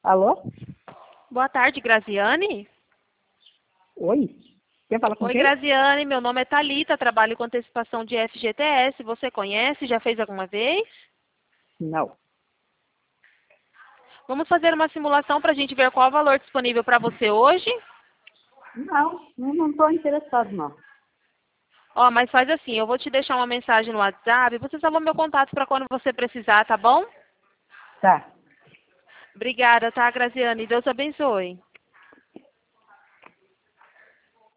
Alô? Boa tarde, Graziane. Oi? Quer falar com Oi, quem? Graziane, meu nome é Thalita, trabalho com antecipação de FGTS. Você conhece? Já fez alguma vez? Não. Vamos fazer uma simulação para a gente ver qual o valor disponível para você hoje? Não estou interessado, não. Ó, mas faz assim, eu vou te deixar uma mensagem no WhatsApp, você salva meu contato para quando você precisar, tá bom? Tá. Obrigada, tá, Graziane? Deus abençoe.